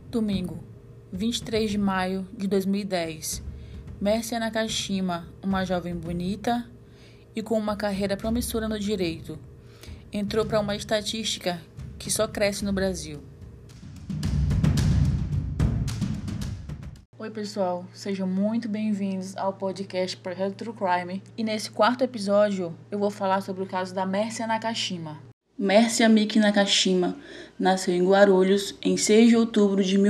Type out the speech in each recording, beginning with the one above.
Domingo, 23 de maio de 2010. Mércia Nakashima, uma jovem bonita e com uma carreira promissora no direito, entrou para uma estatística que só cresce no Brasil. Oi pessoal, sejam muito bem-vindos ao podcast Projeto True Crime. E nesse quarto episódio eu vou falar sobre o caso da Mércia Nakashima. Mércia Miki Nakashima nasceu em Guarulhos em 6 de outubro de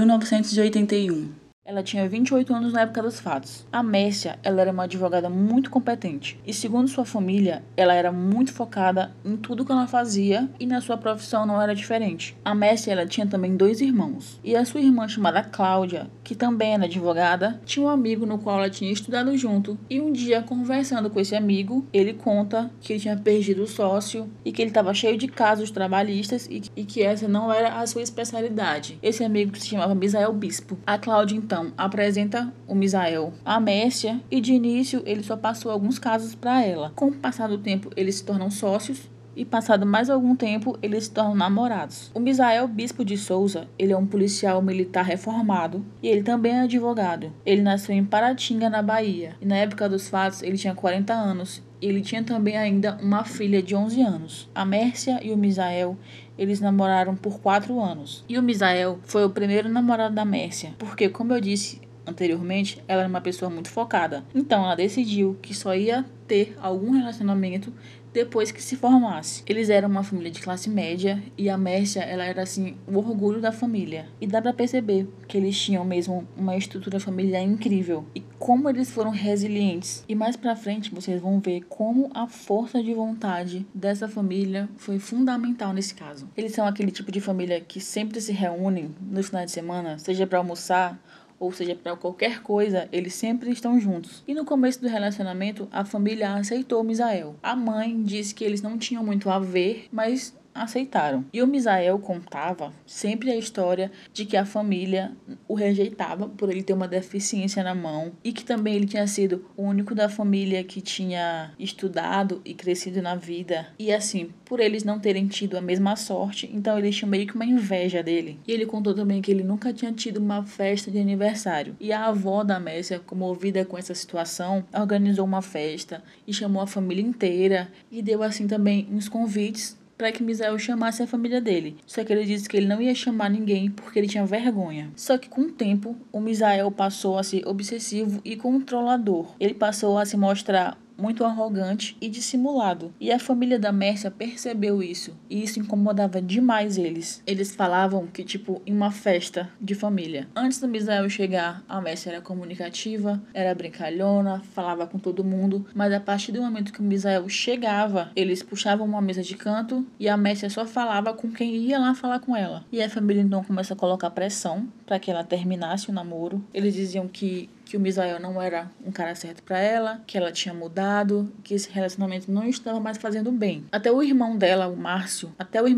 1981. Ela tinha 28 anos na época dos fatos. A Mércia, ela era uma advogada muito competente e, segundo sua família, ela era muito focada em tudo que ela fazia e na sua profissão não era diferente. A Mércia, ela tinha também 2 irmãos e a sua irmã chamada Cláudia, que também era advogada, tinha um amigo no qual ela tinha estudado junto e um dia, conversando com esse amigo, ele conta que ele tinha perdido o sócio e que ele estava cheio de casos trabalhistas e que essa não era a sua especialidade. Esse amigo se chamava Misael Bispo. A Cláudia, então, apresenta o Misael à Mércia e de início ele só passou alguns casos para ela. Com o passar do tempo eles se tornam sócios e passado mais algum tempo eles se tornam namorados. O Misael Bispo de Souza, ele é um policial militar reformado e ele também é advogado. Ele nasceu em Paratinga, na Bahia, e na época dos fatos ele tinha 40 anos. Ele tinha também ainda uma filha de 11 anos. A Mércia e o Misael, eles namoraram por 4 anos. E o Misael foi o primeiro namorado da Mércia, porque, como eu disse anteriormente, ela era uma pessoa muito focada. Então ela decidiu que só ia ter algum relacionamento depois que se formasse. Eles eram uma família de classe média e a Mércia, ela era assim, o orgulho da família. E dá pra perceber que eles tinham mesmo uma estrutura familiar incrível e como eles foram resilientes. E mais pra frente vocês vão ver como a força de vontade dessa família foi fundamental nesse caso. Eles são aquele tipo de família que sempre se reúnem no final de semana, seja pra almoçar ou seja, para qualquer coisa, eles sempre estão juntos. E no começo do relacionamento, a família aceitou o Misael. A mãe disse que eles não tinham muito a ver, mas aceitaram. E o Misael contava sempre a história de que a família o rejeitava por ele ter uma deficiência na mão e que também ele tinha sido o único da família que tinha estudado e crescido na vida. E assim, por eles não terem tido a mesma sorte, então eles tinham meio que uma inveja dele. E ele contou também que ele nunca tinha tido uma festa de aniversário. E a avó da Mércia, comovida com essa situação, organizou uma festa e chamou a família inteira e deu assim também uns convites para que Misael chamasse a família dele. Só que ele disse que ele não ia chamar ninguém porque ele tinha vergonha. Só que com o tempo, o Misael passou a ser obsessivo e controlador. Ele passou a se mostrar muito arrogante e dissimulado. E a família da Mércia percebeu isso. E isso incomodava demais eles. Eles falavam que, tipo, em uma festa de família. Antes do Misael chegar, a Mércia era comunicativa, era brincalhona, falava com todo mundo. Mas a partir do momento que o Misael chegava, eles puxavam uma mesa de canto e a Mércia só falava com quem ia lá falar com ela. E a família então começa a colocar pressão para que ela terminasse o namoro. Eles diziam que o Misael não era um cara certo pra ela, que ela tinha mudado, que esse relacionamento não estava mais fazendo bem. Até o irmão dela, o Márcio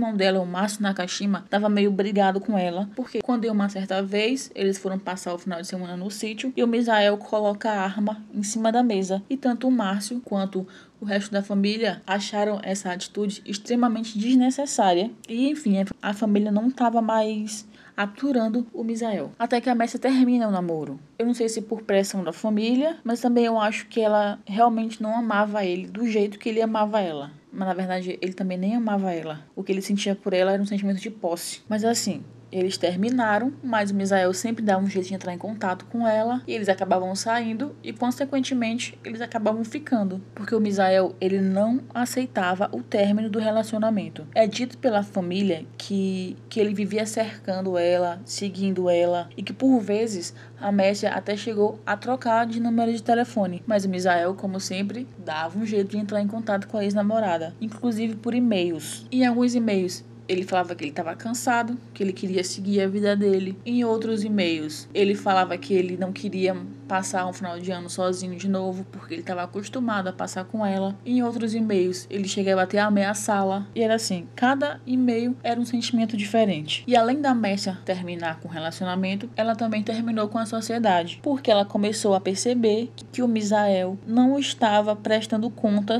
Nakashima, tava meio brigado com ela, porque quando uma certa vez, eles foram passar o final de semana no sítio e o Misael coloca a arma em cima da mesa. E tanto o Márcio quanto o resto da família acharam essa atitude extremamente desnecessária. E enfim, a família não estava mais aturando o Misael. Até que a Mércia termina o namoro. Eu não sei se por pressão da família, mas também eu acho que ela realmente não amava ele do jeito que ele amava ela. Mas na verdade ele também nem amava ela. O que ele sentia por ela era um sentimento de posse. Mas assim, eles terminaram, mas o Misael sempre dava um jeito de entrar em contato com ela e eles acabavam saindo e, consequentemente, eles acabavam ficando. Porque o Misael, ele não aceitava o término do relacionamento. É dito pela família que ele vivia cercando ela, seguindo ela e que, por vezes, a Mércia até chegou a trocar de número de telefone. Mas o Misael, como sempre, dava um jeito de entrar em contato com a ex-namorada, inclusive por e-mails. Em alguns e-mails, ele falava que ele estava cansado, que ele queria seguir a vida dele. Em outros e-mails, ele falava que ele não queria passar um final de ano sozinho de novo, porque ele estava acostumado a passar com ela. Em outros e-mails, ele chegava até a ameaçá-la. E era assim, cada e-mail era um sentimento diferente. E além da Mércia terminar com o relacionamento, ela também terminou com a sociedade, porque ela começou a perceber que o Misael não estava prestando contas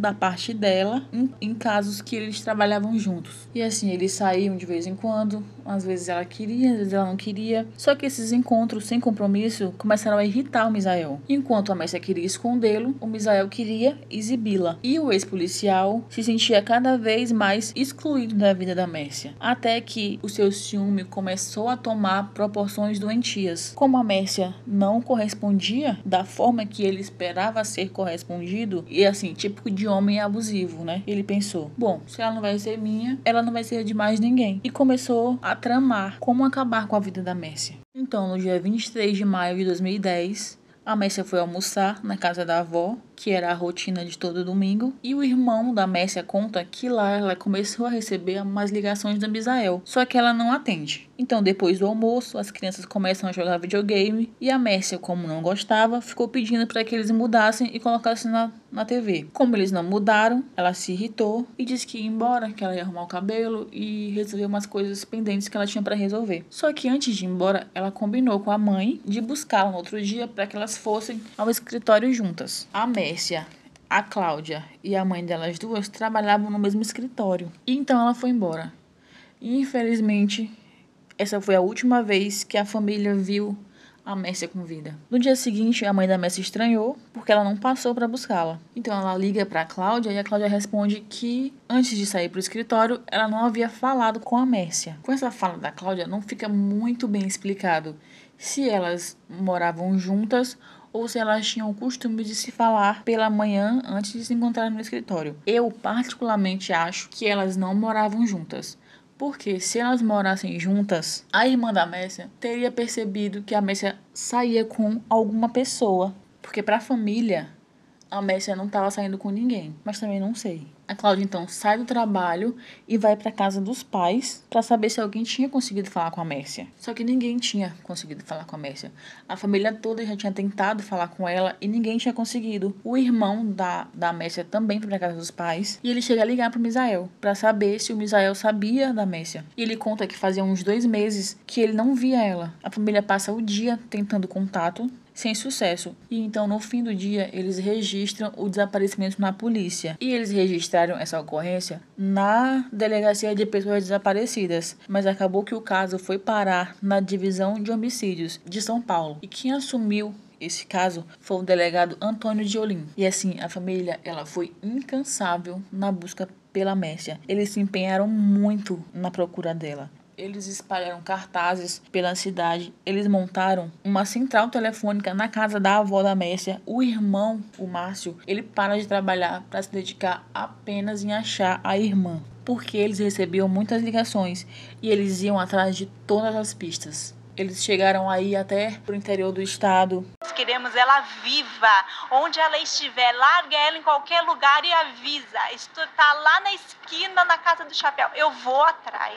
da parte dela em casos que eles trabalhavam juntos. E assim, eles saíam de vez em quando, às vezes ela queria, às vezes ela não queria. Só que esses encontros sem compromisso começaram a irritar o Misael. Enquanto a Mércia queria escondê-lo, o Misael queria exibi-la. E o ex-policial se sentia cada vez mais excluído da vida da Mércia. Até que o seu ciúme começou a tomar proporções doentias. Como a Mércia não correspondia da forma que ele esperava ser correspondido, e assim, típico de homem abusivo, né? Ele pensou, bom, se ela não vai ser minha, ela não vai ser de mais ninguém. E começou a tramar como acabar com a vida da Mércia. Então, no dia 23 de maio de 2010, a Mércia foi almoçar na casa da avó, que era a rotina de todo domingo, e o irmão da Mércia conta que lá ela começou a receber umas ligações do Misael, só que ela não atende. Então, depois do almoço, as crianças começam a jogar videogame, e a Mércia, como não gostava, ficou pedindo para que eles mudassem e colocassem na TV. Como eles não mudaram, ela se irritou e disse que ia embora, que ela ia arrumar o cabelo e resolver umas coisas pendentes que ela tinha para resolver. Só que antes de ir embora, ela combinou com a mãe de buscá-la no outro dia para que elas fossem ao escritório juntas. A Mércia, a Cláudia e a mãe delas duas trabalhavam no mesmo escritório. E então ela foi embora. E infelizmente, essa foi a última vez que a família viu a Mércia com vida. No dia seguinte, a mãe da Mércia estranhou porque ela não passou para buscá-la. Então ela liga para a Cláudia e a Cláudia responde que antes de sair para o escritório, ela não havia falado com a Mércia. Com essa fala da Cláudia, não fica muito bem explicado se elas moravam juntas ou se elas tinham o costume de se falar pela manhã antes de se encontrarem no escritório. Eu, particularmente, acho que elas não moravam juntas. Porque se elas morassem juntas, a irmã da Mércia teria percebido que a Mércia saía com alguma pessoa. Porque para a família, a Mércia não estava saindo com ninguém. Mas também não sei. A Cláudia então sai do trabalho e vai para casa dos pais para saber se alguém tinha conseguido falar com a Mércia. Só que ninguém tinha conseguido falar com a Mércia. A família toda já tinha tentado falar com ela e ninguém tinha conseguido. O irmão da Mércia também foi para casa dos pais e ele chega a ligar pro Misael para saber se o Misael sabia da Mércia. E ele conta que fazia uns 2 meses que ele não via ela. A família passa o dia tentando contato, sem sucesso. E então, no fim do dia, eles registram o desaparecimento na polícia. E eles registraram essa ocorrência na Delegacia de Pessoas Desaparecidas. Mas acabou que o caso foi parar na Divisão de Homicídios de São Paulo. E quem assumiu esse caso foi o delegado Antônio de Olim. E assim, a família ela foi incansável na busca pela Mércia. Eles se empenharam muito na procura dela. Eles espalharam cartazes pela cidade. Eles montaram uma central telefônica na casa da avó da Mércia. O irmão, o Márcio, ele para de trabalhar para se dedicar apenas em achar a irmã. Porque eles recebiam muitas ligações e eles iam atrás de todas as pistas. Eles chegaram aí até pro interior do estado. Queremos ela viva, onde ela estiver, larga ela em qualquer lugar e avisa. Está lá na esquina, na Casa do Chapéu. Eu vou atrás.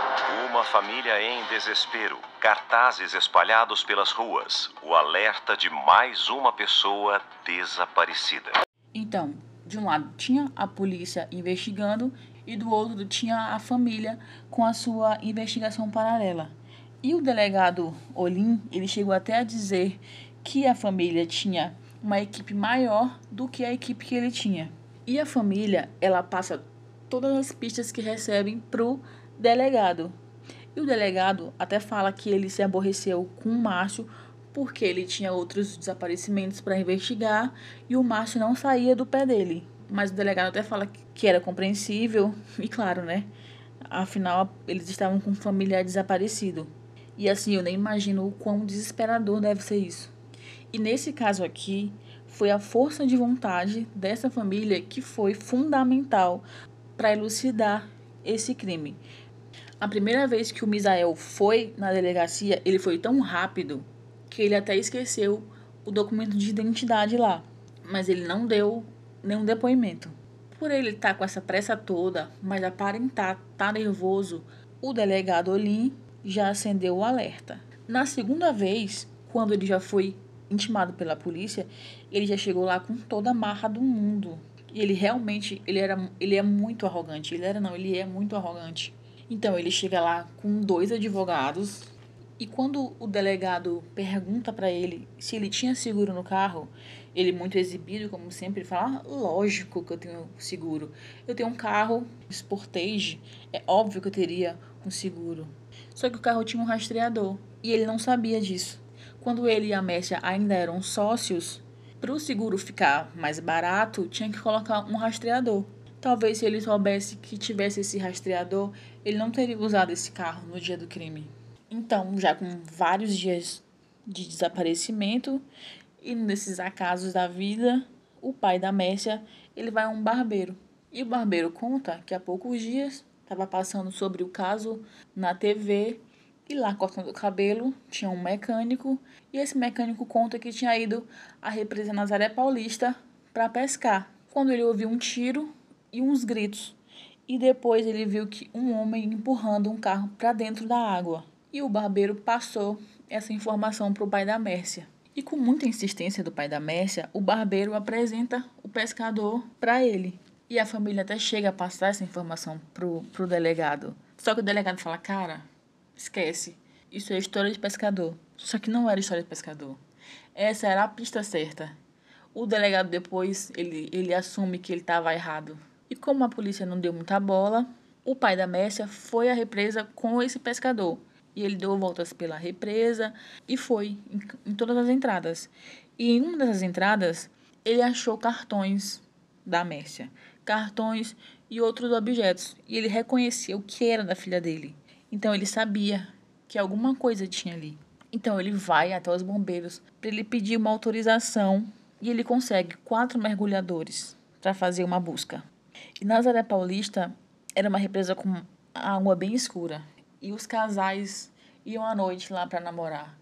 Uma família em desespero. Cartazes espalhados pelas ruas. O alerta de mais uma pessoa desaparecida. Então, de um lado tinha a polícia investigando e do outro tinha a família com a sua investigação paralela. E o delegado Olim, ele chegou até a dizer que a família tinha uma equipe maior do que a equipe que ele tinha. E a família, ela passa todas as pistas que recebem pro delegado. E o delegado até fala que ele se aborreceu com o Márcio porque ele tinha outros desaparecimentos para investigar e o Márcio não saía do pé dele. Mas o delegado até fala que era compreensível e claro, né? Afinal, eles estavam com um familiar desaparecido. E assim, eu nem imagino o quão desesperador deve ser isso. E nesse caso aqui, foi a força de vontade dessa família que foi fundamental para elucidar esse crime. A primeira vez que o Misael foi na delegacia, ele foi tão rápido que ele até esqueceu o documento de identidade lá. Mas ele não deu nenhum depoimento. Por ele estar com essa pressa toda, mas aparentar estar nervoso, o delegado Olim já acendeu o alerta. Na segunda vez, quando ele já foi intimado pela polícia, ele já chegou lá com toda a marra do mundo. E ele realmente, ele é muito arrogante. Ele é muito arrogante. Então, ele chega lá com 2 advogados e quando o delegado pergunta para ele se ele tinha seguro no carro, Ele muito exibido, como sempre, fala, lógico que eu tenho seguro. Eu tenho um carro Sportage, é óbvio que eu teria um seguro. Só que o carro tinha um rastreador e ele não sabia disso. Quando ele e a Mércia ainda eram sócios, para o seguro ficar mais barato, tinha que colocar um rastreador. Talvez se ele soubesse que tivesse esse rastreador, ele não teria usado esse carro no dia do crime. Então, já com vários dias de desaparecimento e nesses acasos da vida, o pai da Mércia, ele vai a um barbeiro. E o barbeiro conta que há poucos dias estava passando sobre o caso na TV e lá cortando o cabelo tinha um mecânico e esse mecânico conta que tinha ido à represa Nazaré Paulista para pescar. Quando ele ouviu um tiro e uns gritos e depois ele viu que um homem empurrando um carro para dentro da água. E o barbeiro passou essa informação para o pai da Mércia. E com muita insistência do pai da Mércia, o barbeiro apresenta o pescador para ele. E a família até chega a passar essa informação pro delegado. Só que o delegado fala, cara, esquece, isso é história de pescador. Só que não era história de pescador. Essa era a pista certa. O delegado depois, ele assume que ele estava errado. E como a polícia não deu muita bola, o pai da Mércia foi à represa com esse pescador. E ele deu voltas pela represa e foi em todas as entradas. E em uma dessas entradas, ele achou cartões da Mércia. Cartões e outros objetos. E ele reconhecia o que era da filha dele. Então ele sabia que alguma coisa tinha ali. Então ele vai até os bombeiros para ele pedir uma autorização e ele consegue 4 mergulhadores para fazer uma busca. E Nazaré Paulista era uma represa com água bem escura. E os casais iam à noite lá para namorar.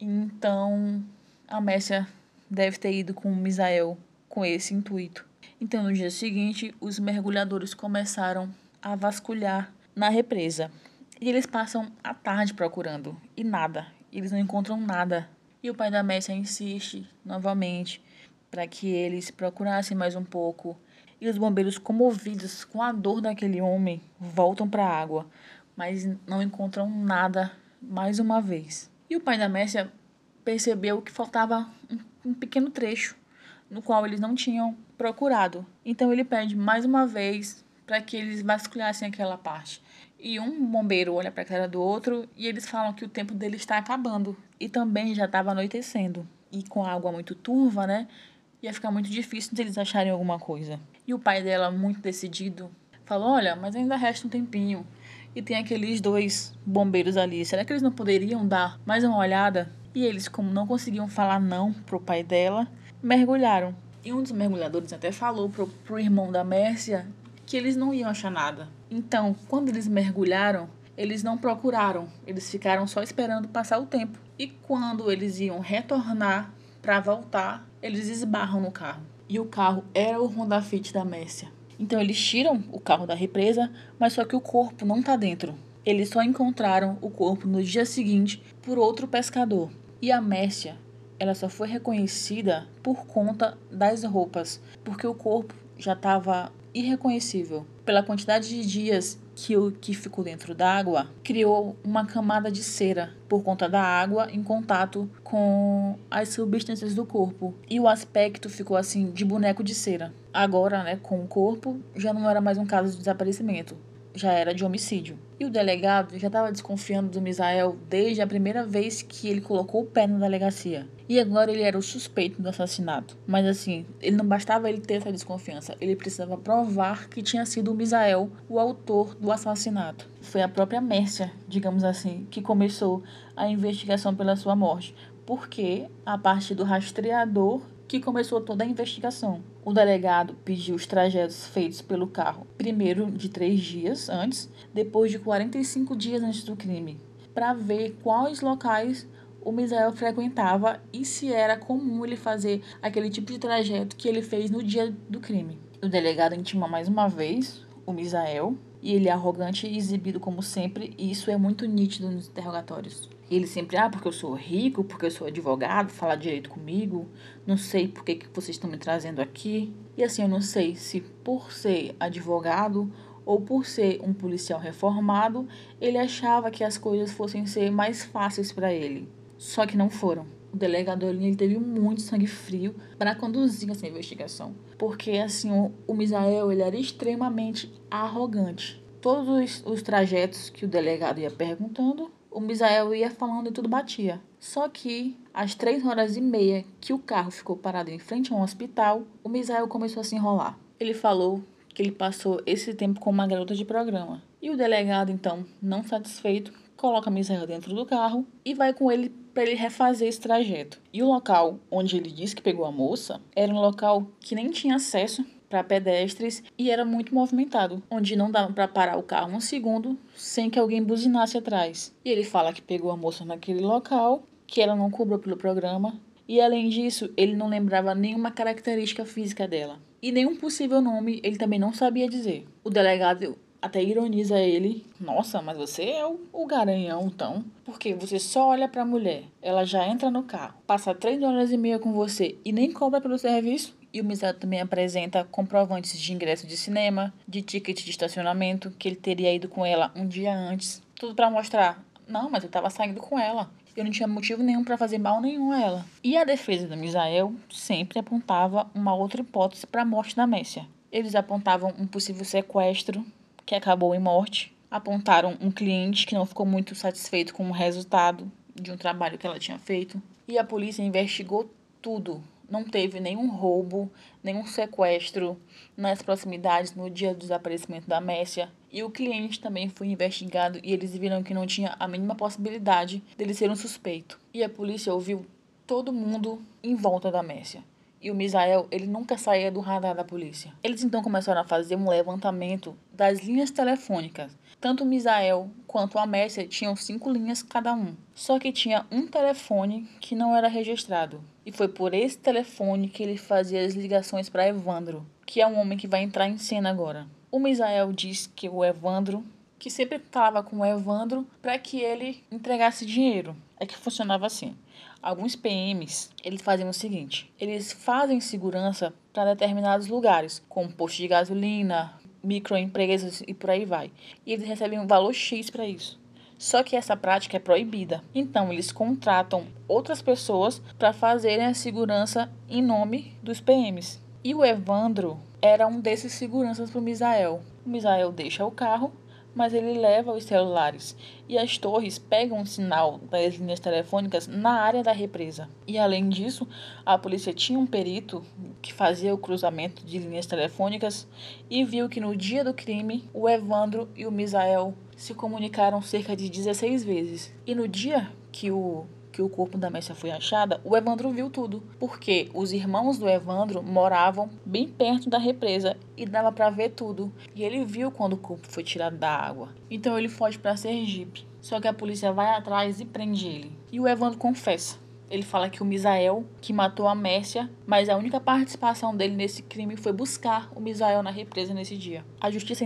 Então, a Mércia deve ter ido com o Misael com esse intuito. Então, no dia seguinte, os mergulhadores começaram a vasculhar na represa. E eles passam a tarde procurando. E nada. Eles não encontram nada. E o pai da Mércia insiste novamente para que eles procurassem mais um pouco. E os bombeiros, comovidos com a dor daquele homem, voltam para a água. Mas não encontram nada mais uma vez. E o pai da Mércia percebeu que faltava um pequeno trecho no qual eles não tinham procurado. Então ele pede mais uma vez para que eles vasculhassem aquela parte. E um bombeiro olha para a cara do outro e eles falam que o tempo dele está acabando. E também já estava anoitecendo. E com a água muito turva, né? Ia ficar muito difícil de eles acharem alguma coisa. E o pai dela, muito decidido, falou, olha, mas ainda resta um tempinho. E tem aqueles 2 bombeiros ali. Será que eles não poderiam dar mais uma olhada? E eles, como não conseguiam falar não pro pai dela, mergulharam. E um dos mergulhadores até falou pro irmão da Mércia que eles não iam achar nada. Então, quando eles mergulharam, eles não procuraram. Eles ficaram só esperando passar o tempo. E quando eles iam retornar para voltar, eles esbarram no carro. E o carro era o Honda Fit da Mércia. Então eles tiram o carro da represa, mas só que o corpo não tá dentro. Eles só encontraram o corpo no dia seguinte por outro pescador. E a Mércia, ela só foi reconhecida por conta das roupas, porque o corpo já estava irreconhecível. Pela quantidade de dias que ficou dentro d'água, criou uma camada de cera por conta da água em contato com as substâncias do corpo. E o aspecto ficou assim de boneco de cera. Agora, né, com o corpo, já não era mais um caso de desaparecimento, já era de homicídio. E o delegado já estava desconfiando do Misael desde a primeira vez que ele colocou o pé na delegacia. E agora ele era o suspeito do assassinato. Mas assim, ele não bastava ele ter essa desconfiança, ele precisava provar que tinha sido o Misael o autor do assassinato. Foi a própria Mércia, digamos assim, que começou a investigação pela sua morte, porque a partir do rastreador que começou toda a investigação. O delegado pediu os trajetos feitos pelo carro, primeiro de 3 dias antes, depois de 45 dias antes do crime, para ver quais locais o Misael frequentava e se era comum ele fazer aquele tipo de trajeto que ele fez no dia do crime. O delegado intima mais uma vez o Misael, e ele é arrogante e exibido como sempre, e isso é muito nítido nos interrogatórios. Ele sempre, porque eu sou rico, porque eu sou advogado, fala direito comigo, não sei por que vocês estão me trazendo aqui. E assim, eu não sei se por ser advogado ou por ser um policial reformado, ele achava que as coisas fossem ser mais fáceis para ele. Só que não foram. o delegado ele teve muito sangue frio para conduzir essa investigação. Porque, assim, o Misael, ele era extremamente arrogante. Todos os trajetos que o delegado ia perguntando, o Misael ia falando e tudo batia. Só que, às 3h30 que o carro ficou parado em frente a um hospital, o Misael começou a se enrolar. Ele falou que ele passou esse tempo com uma garota de programa. E o delegado, então, não satisfeito, coloca Misael dentro do carro e vai com ele para ele refazer esse trajeto. E o local onde ele disse que pegou a moça era um local que nem tinha acesso para pedestres e era muito movimentado, onde não dava para parar o carro um segundo sem que alguém buzinasse atrás. E ele fala que pegou a moça naquele local, que ela não cobrou pelo programa, e além disso, ele não lembrava nenhuma característica física dela. E nenhum possível nome ele também não sabia dizer. O delegado até ironiza ele. Nossa, mas você é o garanhão, então. Porque você só olha pra mulher, ela já entra no carro, passa 3h30 com você e nem cobra pelo serviço. E o Misael também apresenta comprovantes de ingresso de cinema, de ticket de estacionamento, que ele teria ido com ela um dia antes. Tudo pra mostrar, não, mas eu tava saindo com ela. Eu não tinha motivo nenhum para fazer mal nenhum a ela. E a defesa do Misael sempre apontava uma outra hipótese para a morte da Mércia. Eles apontavam um possível sequestro, que acabou em morte. Apontaram um cliente que não ficou muito satisfeito com o resultado de um trabalho que ela tinha feito. E a polícia investigou tudo. Não teve nenhum roubo, nenhum sequestro nas proximidades no dia do desaparecimento da Mércia. E o cliente também foi investigado e eles viram que não tinha a mínima possibilidade dele ser um suspeito. E a polícia ouviu todo mundo em volta da Mércia. E o Misael, ele nunca saía do radar da polícia. Eles então começaram a fazer um levantamento das linhas telefônicas. Tanto o Misael quanto a Mércia tinham 5 linhas cada um. Só que tinha um telefone que não era registrado. E foi por esse telefone que ele fazia as ligações para Evandro, que é um homem que vai entrar em cena agora. O Misael diz que o Evandro, que sempre falava com o Evandro para que ele entregasse dinheiro. É que funcionava assim. Alguns PMs, eles faziam o seguinte: eles fazem segurança para determinados lugares, como posto de gasolina, microempresas e por aí vai. E eles recebem um valor X para isso. Só que essa prática é proibida. Então, eles contratam outras pessoas para fazerem a segurança em nome dos PMs. E o Evandro era um desses seguranças para o Misael. O Misael deixa o carro, mas ele leva os celulares. E as torres pegam o sinal das linhas telefônicas na área da represa. E além disso, a polícia tinha um perito que fazia o cruzamento de linhas telefônicas e viu que no dia do crime, o Evandro e o Misael se comunicaram cerca de 16 vezes. E no dia que o corpo da Mércia foi achada, o Evandro viu tudo, porque os irmãos do Evandro moravam bem perto da represa e dava para ver tudo. E ele viu quando o corpo foi tirado da água. Então ele foge para Sergipe. Só que a polícia vai atrás e prende ele. E o Evandro confessa. Ele fala que o Misael que matou a Mércia, mas a única participação dele nesse crime foi buscar o Misael na represa nesse dia. A justiça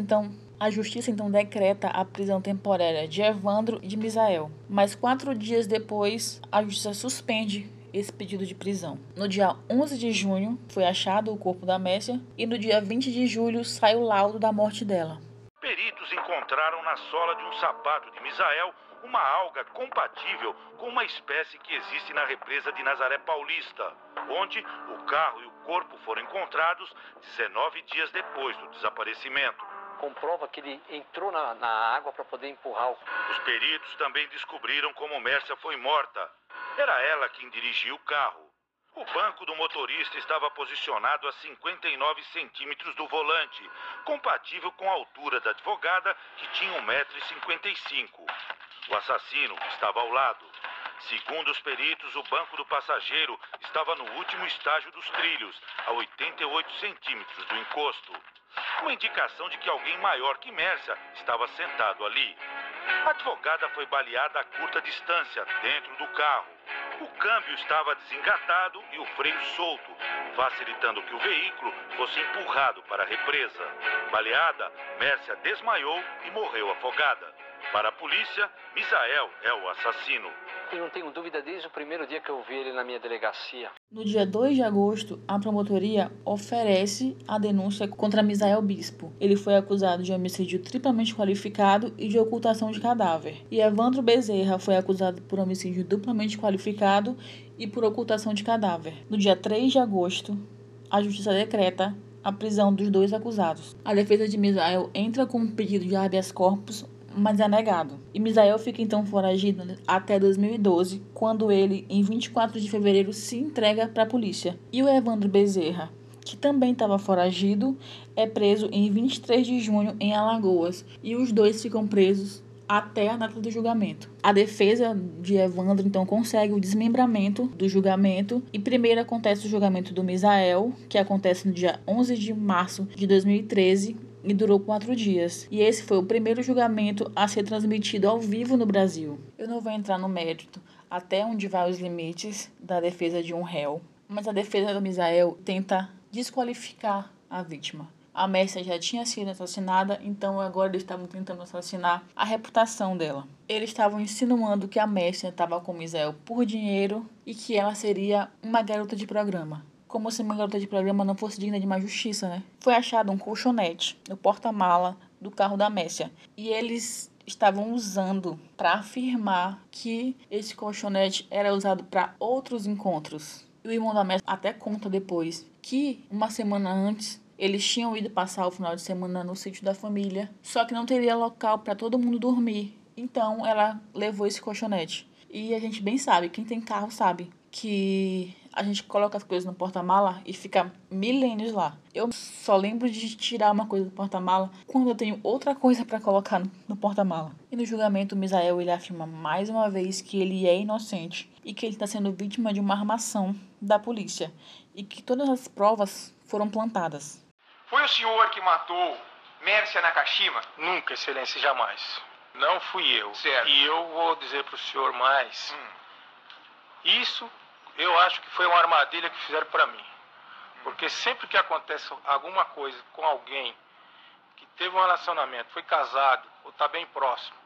então decreta a prisão temporária de Evandro e de Misael. Mas 4 dias depois, a justiça suspende esse pedido de prisão. No dia 11 de junho, foi achado o corpo da Mércia e no dia 20 de julho sai o laudo da morte dela. Peritos encontraram na sola de um sapato de Misael uma alga compatível com uma espécie que existe na represa de Nazaré Paulista, onde o carro e o corpo foram encontrados 19 dias depois do desaparecimento. Comprova que ele entrou na água para poder empurrar o... Os peritos também descobriram como Mércia foi morta. Era ela quem dirigia o carro. O banco do motorista estava posicionado a 59 centímetros do volante, compatível com a altura da advogada, que tinha 1,55 m. O assassino estava ao lado. Segundo os peritos, o banco do passageiro estava no último estágio dos trilhos, a 88 centímetros do encosto. Uma indicação de que alguém maior que Mércia estava sentado ali. A advogada foi baleada a curta distância, dentro do carro. O câmbio estava desengatado e o freio solto, facilitando que o veículo fosse empurrado para a represa. Baleada, Mércia desmaiou e morreu afogada. Para a polícia, Misael é o assassino. e não tenho dúvida desde o primeiro dia que eu vi ele na minha delegacia. No dia 2 de agosto, a promotoria oferece a denúncia contra Misael Bispo. Ele foi acusado de homicídio triplamente qualificado e de ocultação de cadáver. E Evandro Bezerra foi acusado por homicídio duplamente qualificado e por ocultação de cadáver. No dia 3 de agosto, a justiça decreta a prisão dos 2 acusados. A defesa de Misael entra com um pedido de habeas corpus, mas é negado. E Misael fica então foragido até 2012, quando ele, em 24 de fevereiro, se entrega para a polícia. E o Evandro Bezerra, que também estava foragido, é preso em 23 de junho em Alagoas. E os 2 ficam presos até a data do julgamento. A defesa de Evandro, então, consegue o desmembramento do julgamento e primeiro acontece o julgamento do Misael, que acontece no dia 11 de março de 2013 e durou 4 dias. E esse foi o primeiro julgamento a ser transmitido ao vivo no Brasil. Eu não vou entrar no mérito até onde vai os limites da defesa de um réu, mas a defesa do Misael tenta desqualificar a vítima. A Mércia já tinha sido assassinada, então agora eles estavam tentando assassinar a reputação dela. Eles estavam insinuando que a Mércia estava com Misael por dinheiro e que ela seria uma garota de programa. Como se uma garota de programa não fosse digna de mais justiça, né? Foi achado um colchonete no porta-mala do carro da Mércia. E eles estavam usando para afirmar que esse colchonete era usado para outros encontros. E o irmão da Mércia até conta depois que uma semana antes eles tinham ido passar o final de semana no sítio da família, só que não teria local para todo mundo dormir. Então ela levou esse colchonete. E a gente bem sabe, quem tem carro sabe, que a gente coloca as coisas no porta-mala e fica milênios lá. Eu só lembro de tirar uma coisa do porta-mala quando eu tenho outra coisa para colocar no porta-mala. E no julgamento, o Misael ele afirma mais uma vez que ele é inocente e que ele está sendo vítima de uma armação da polícia e que todas as provas foram plantadas. Foi o senhor que matou Mércia Nakashima? Nunca, excelência, jamais. Não fui eu. Certo. E eu vou dizer para o senhor mais. Isso eu acho que foi uma armadilha que fizeram para mim. Porque sempre que acontece alguma coisa com alguém que teve um relacionamento, foi casado ou está bem próximo,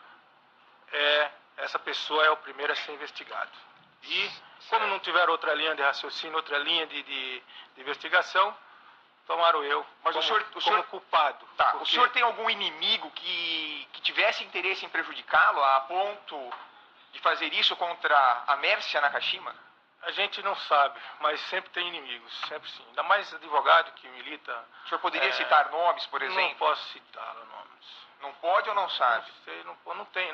essa pessoa é o primeiro a ser investigado. E como não tiver outra linha de raciocínio, outra linha de investigação, tomaram eu. Mas como culpado. Tá, porque... O senhor tem algum inimigo que tivesse interesse em prejudicá-lo a ponto de fazer isso contra a Mércia Nakashima? A gente não sabe, mas sempre tem inimigos, sempre sim. Ainda mais advogado que milita. O senhor poderia citar nomes, por exemplo? Não posso citar nomes. Não pode ou não sabe? Não sei, não sei.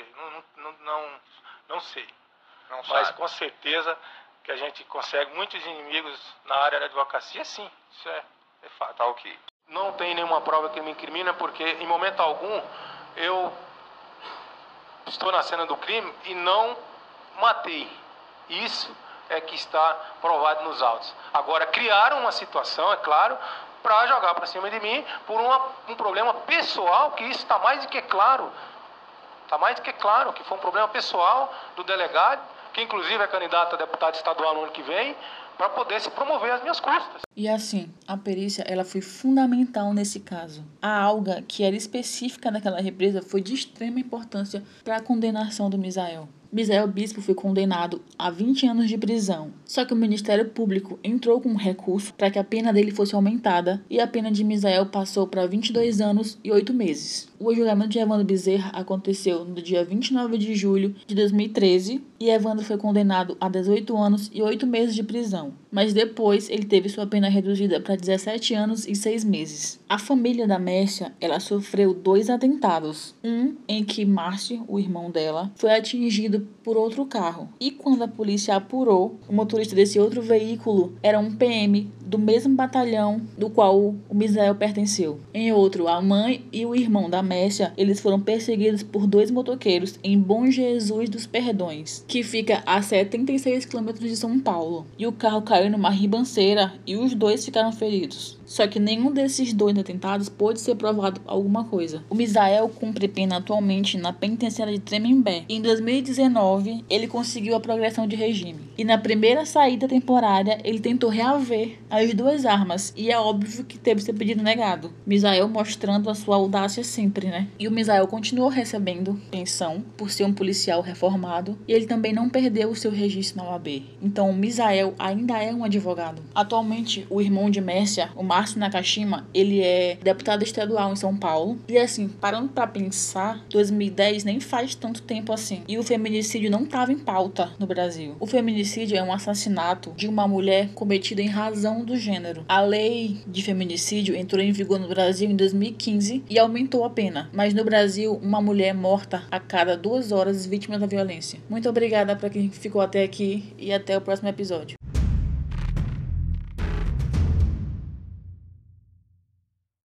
Não mas sabe. Com certeza que a gente consegue muitos inimigos na área da advocacia, sim. Isso é fato. Tá ok. Não tem nenhuma prova que me incrimina, porque em momento algum eu estou na cena do crime e não matei. Isso é que está provado nos autos. Agora, criaram uma situação, é claro, para jogar para cima de mim por um problema pessoal, que isso está mais do que claro. Está mais do que claro que foi um problema pessoal do delegado, que inclusive é candidato a deputado estadual no ano que vem, para poder se promover às minhas custas. E assim, a perícia ela foi fundamental nesse caso. A alga, que era específica daquela represa, foi de extrema importância para a condenação do Misael. Misael Bispo foi condenado a 20 anos de prisão. Só que o Ministério Público entrou com um recurso para que a pena dele fosse aumentada e a pena de Misael passou para 22 anos e 8 meses. O julgamento de Evandro Bezerra aconteceu no dia 29 de julho de 2013 e Evandro foi condenado a 18 anos e 8 meses de prisão. Mas depois ele teve sua pena reduzida para 17 anos e 6 meses. A família da Mércia, ela sofreu 2 atentados. Um em que Márcio, o irmão dela, foi atingido por outro carro. E quando a polícia apurou, o motorista desse outro veículo era um PM do mesmo batalhão do qual o Misael pertenceu. Em outro, a mãe e o irmão da Mércia, eles foram perseguidos por 2 motoqueiros em Bom Jesus dos Perdões, que fica a 76 km de São Paulo. E o carro caiu numa ribanceira e os 2 ficaram feridos. Só que nenhum desses 2 atentados pôde ser provado alguma coisa. O Misael cumpre pena atualmente na penitenciária de Tremembé. Em 2019, ele conseguiu a progressão de regime. E na primeira saída temporária, ele tentou reaver as 2 armas, e é óbvio que teve seu pedido negado. Misael mostrando a sua audácia sempre, né? E o Misael continuou recebendo pensão por ser um policial reformado, e ele também não perdeu o seu registro na OAB. Então o Misael ainda é um advogado. Atualmente, o irmão de Mércia, o Márcio Nakashima, ele é deputado estadual em São Paulo. E assim, parando pra pensar, 2010 nem faz tanto tempo assim. E o feminicídio não estava em pauta no Brasil. O feminicídio é um assassinato de uma mulher cometido em razão do gênero. A lei de feminicídio entrou em vigor no Brasil em 2015 e aumentou a pena. Mas no Brasil, uma mulher é morta a cada 2 horas vítima da violência. Muito obrigada para quem ficou até aqui e até o próximo episódio.